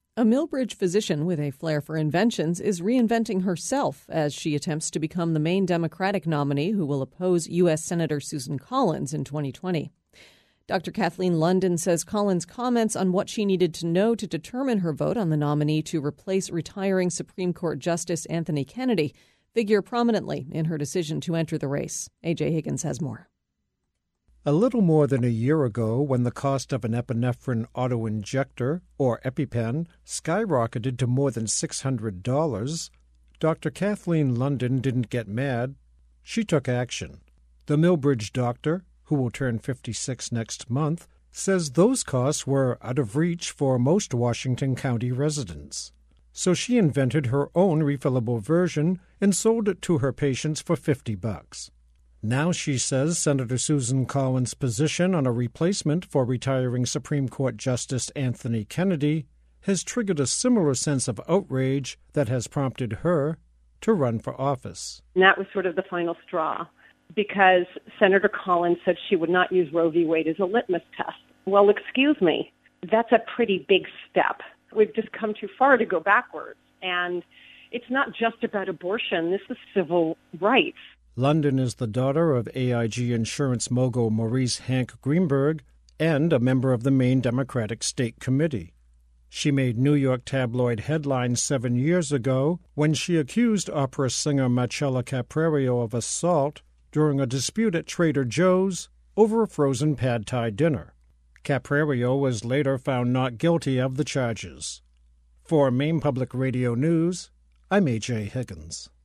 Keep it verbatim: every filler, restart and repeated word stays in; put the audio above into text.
A Millbridge physician with a flair for inventions is reinventing herself as she attempts to become the main Democratic nominee who will oppose U S. Senator Susan Collins in twenty twenty. Doctor Kathleen London says Collins' comments on what she needed to know to determine her vote on the nominee to replace retiring Supreme Court Justice Anthony Kennedy figure prominently in her decision to enter the race. A J. Higgins has more. A little more than a year ago, when the cost of an epinephrine autoinjector, or EpiPen, skyrocketed to more than six hundred dollars, Doctor Kathleen London didn't get mad. She took action. The Millbridge doctor, who will turn fifty-six next month, says those costs were out of reach for most Washington County residents. So she invented her own refillable version and sold it to her patients for fifty bucks. Now she says Senator Susan Collins' position on a replacement for retiring Supreme Court Justice Anthony Kennedy has triggered a similar sense of outrage that has prompted her to run for office. And that was sort of the final straw, because Senator Collins said she would not use Roe v. Wade as a litmus test. Well, excuse me, that's a pretty big step. We've just come too far to go backwards. And it's not just about abortion. This is civil rights. London is the daughter of A I G insurance mogul Maurice Hank Greenberg and a member of the Maine Democratic State Committee. She made New York tabloid headlines seven years ago when she accused opera singer Marcella Caprario of assault during a dispute at Trader Joe's over a frozen pad thai dinner. Caprario was later found not guilty of the charges. For Maine Public Radio News, I'm A J. Higgins.